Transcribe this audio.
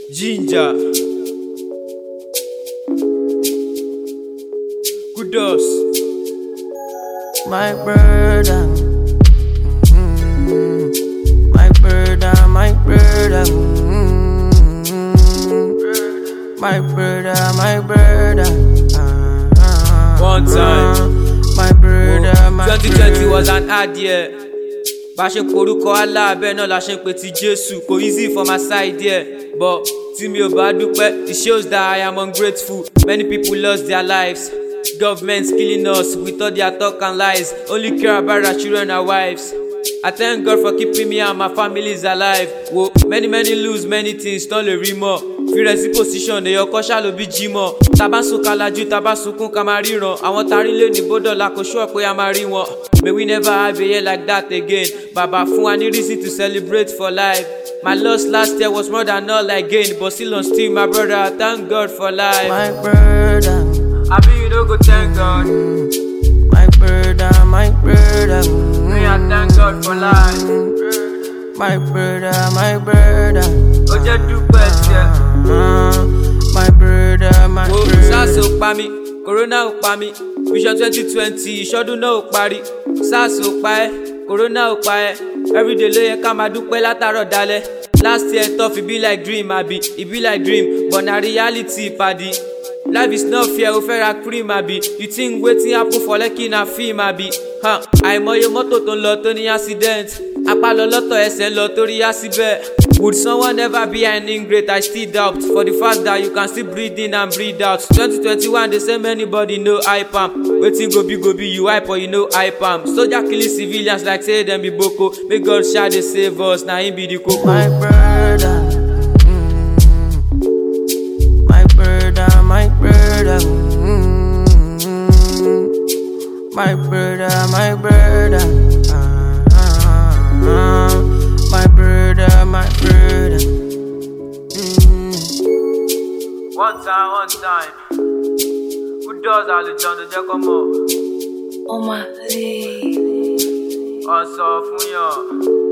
Ginger, Kudos, my brother, my brother, my brother, my brother, my brother. One time, my brother, my 2020 was an hard year. Bá ṣe porúkọ Allah bẹ́ẹ̀ náà la ṣe ń pe ti Jésù. Kò easy for my side there, but tí mi ò bá dúpẹ́, it shows that I am ungrateful. Many people lost their lives. Governments killing us with all their talk and lies. Only care about our children and wives. I thank God for keeping me and my families alive. Wo many lose many things, tán lè rí mọ́. Fi rẹ̀ sí position èèyàn kan ṣá ló bí jí mọ́. Tàbá sun kalajú, tàbá sunkún ká máa ríran. Àwọn tarí lé ní bódọ́là kò ṣọ́ pé a máa rí wọn. May we never have a year like that again. Bàbá fún wa ní reason to celebrate for life. My loss last year was more than all I gained, but still on still, my brother, I thank God for life. my brother, I mean, you don't go thank God. my brother, my brother. Me, I thank God for life. My brother, my brother. Ó jẹ́ dúpẹ́ tiẹ̀. My brother, my Wo brother. SARS ò pa mí, Corona ò pa mí. Vision 2020, ìṣọ́dún náà ò parí. SARS ò pa ẹ́, Corona ò pa ẹ́. Everyday ló yẹ ká máa dúpẹ́ látàárọ̀ dalẹ́. Last year tough, it be like dream, abi. It be like dream, but na reality, paddy. Life is not fair, o fẹ́ ra cream, abi. You think wetin happen for Lekki na film, abi. Àìmọye mọ́tò tó ń lọ tó ní accident. Apá lọ lọ́tọ̀ ẹsẹ̀ ń lọ torí accident. Would someone ever be an ingrate? I still doubt. For the fact that you can still breathe in and breathe out. 2021, they say anybody no hype am. Wetin go be, you hype or you no hype am. Soldier killing civilians like say them be Boko. Make God shall they save us, na him be the koko. My brother, my brother, my brother, my brother, my brother, my brother, my brother. One time. Who does all the John the Jacomo? Oh my Ọ̀sọ̀ fún yàn.